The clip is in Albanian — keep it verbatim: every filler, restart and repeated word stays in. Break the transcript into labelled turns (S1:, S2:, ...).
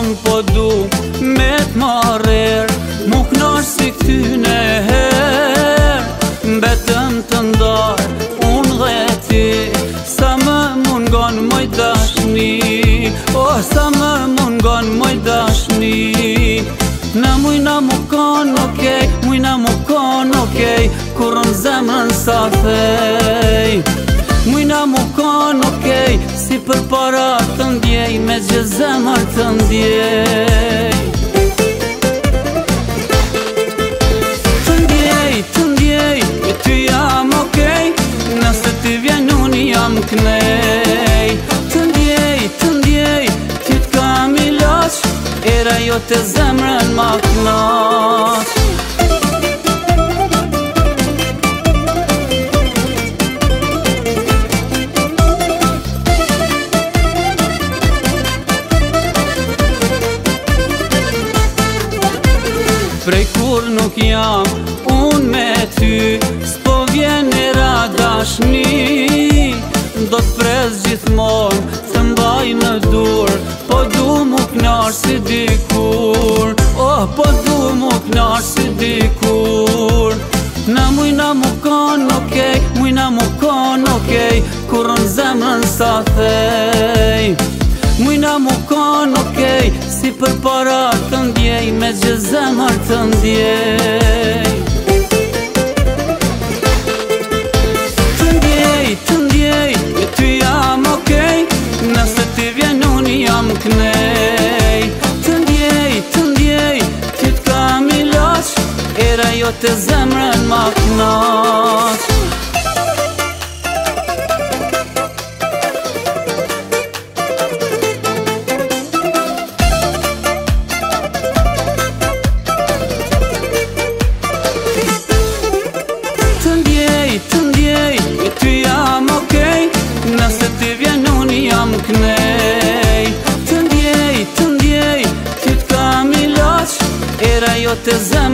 S1: unë po du me t'marer, mu knash si këtyne her. Betëm të ndarë, unë dhe ti, sa më mungon moj dashni, oh, sa më mungon moj dashni. Na muj na mu kon okej, muj na mu kon okej, kur në zemrën sa thej. Muj na mu kon okej, si për para të ndjej, me gjë zemër të ndjej. Të ndjej, të ndjej, e ty jam okej, nëse ti vjen unë jam knej. Të ndjej, të ndjej, ty t'kam i laq, era jo të zemrën ma knaq. Prej kur nuk jam unë me ty, s'po vjen era dashni. Do t'pres gjithmon, të mbaj në dur, po du mu knash si dikur, oh, po du mu knash si dikur. Na muj na mu kon okej, muj na mu kon okej, kur në zemrën sa thej. Muj na mu kon okej, si për para të ndjej, me gjë zemër të ndjej. Të ndjej, të ndjej, e ty jam okej, nëse ti vjen unë jam knej. Të ndjej, të ndjej, ty t'kam i laq, era jo të zemrën ma knaq. Të ndjej, e ty jam okej, nëse ti vjen unë jam knej. Të ndjej, të ndjej, ty t'kam i laq, era jo të zemrën